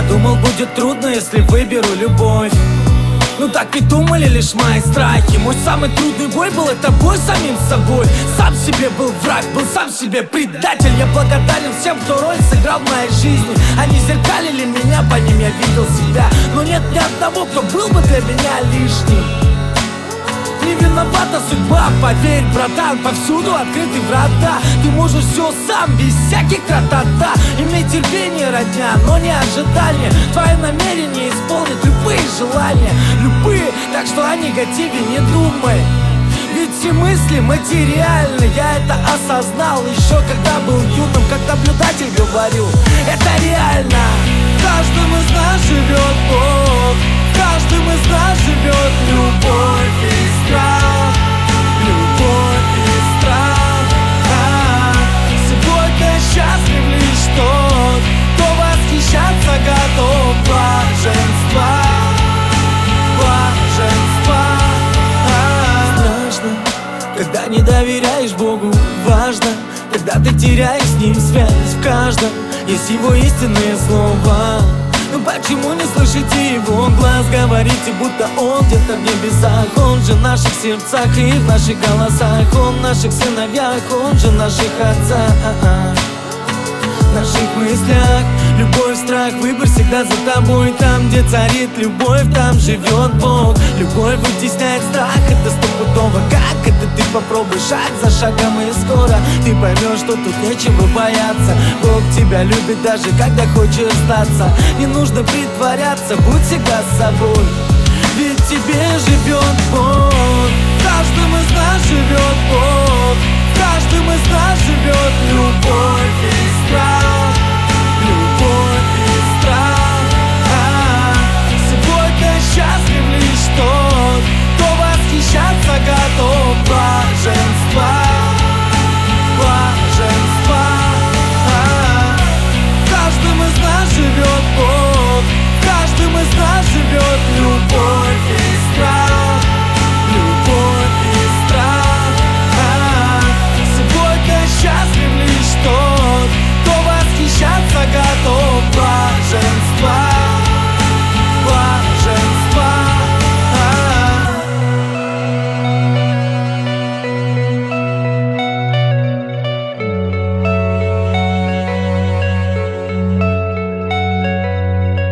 думал, будет трудно, если выберу любовь. Ну так ведь думали лишь мои страхи. Мой самый трудный бой был это бой с самим собой. Сам себе был враг, был сам себе предатель. Я благодарен всем, кто роль сыграл в моей жизни. Они зеркалили меня, по ним я видел себя. Но нет ни одного, кто был бы для меня лишним. Не виновата судьба, поверь, братан, повсюду открыты врата. Ты можешь все сам, без всяких тра-та-та. Имей терпение, родня, но не ожидание. Твое намерение исполнит любые желания. Любые, так что о негативе не думай. Ведь все мысли материальны. Я это осознал еще когда был юным. Как наблюдатель говорил, это реально. В каждом из нас живет Бог. В каждом из нас живет любовь и страх. Любовь и страх. Сегодня счастлив лишь тот, кто восхищаться готов. Блаженство, блаженство. Страшно, когда не доверяешь Богу. Важно, когда ты теряешь с Ним связь. В каждом есть Его истинное слово. Ну почему не слышите Его глаз? Говорите, будто Он где-то в небесах. Он же в наших сердцах и в наших голосах. Он в наших сыновьях, Он же в наших отцах. В наших мыслях любовь, страх, выбор всегда за тобой. Там, где царит любовь, там живет Бог. Любовь вытесняет страх, это стопудово. Как это ты попробуй шаг за шагом, и скоро ты поймешь, что тут нечего бояться. Бог тебя любит даже когда хочешь сдаться. Не нужно притворяться, будь всегда с собой. Ведь в тебе живет Бог. В каждом из нас живет Бог. В каждом из нас живет любовь и страх.